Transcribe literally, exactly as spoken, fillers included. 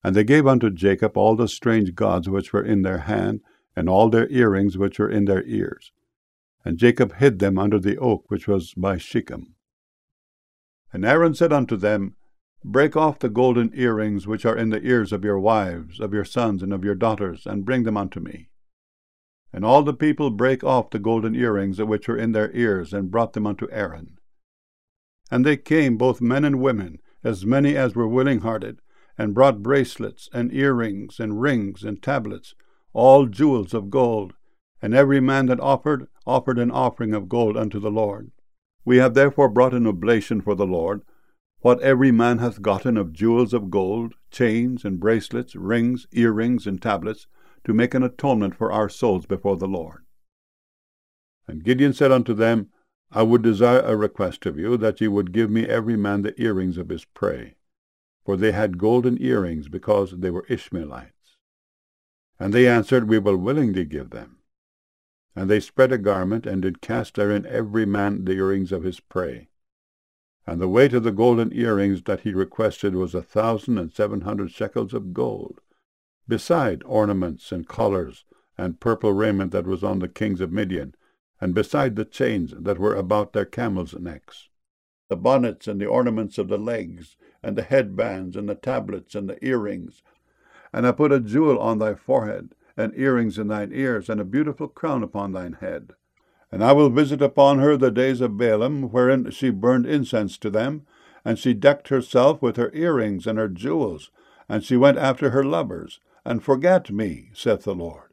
And they gave unto Jacob all the strange gods which were in their hand, and all their earrings which were in their ears. And Jacob hid them under the oak which was by Shechem. And Aaron said unto them, Break off the golden earrings which are in the ears of your wives, of your sons, and of your daughters, and bring them unto me. And all the people brake off the golden earrings which were in their ears, and brought them unto Aaron. And they came, both men and women, as many as were willing-hearted, and brought bracelets, and earrings, and rings, and tablets, all jewels of gold. And every man that offered, offered an offering of gold unto the Lord. We have therefore brought an oblation for the Lord, what every man hath gotten of jewels of gold, chains, and bracelets, rings, earrings, and tablets, to make an atonement for our souls before the Lord. And Gideon said unto them, I would desire a request of you, that ye would give me every man the earrings of his prey. For they had golden earrings, because they were Ishmaelites. And they answered, We will willingly give them. And they spread a garment, and did cast therein every man the earrings of his prey. And the weight of the golden earrings that he requested was a thousand and seven hundred shekels of gold, beside ornaments and collars, and purple raiment that was on the kings of Midian, and beside the chains that were about their camels' necks, the bonnets and the ornaments of the legs, and the headbands, and the tablets, and the earrings. And I put a jewel on thy forehead, and earrings in thine ears, and a beautiful crown upon thine head. And I will visit upon her the days of Baalim, wherein she burned incense to them, and she decked herself with her earrings and her jewels, and she went after her lovers, and forgat me, saith the Lord.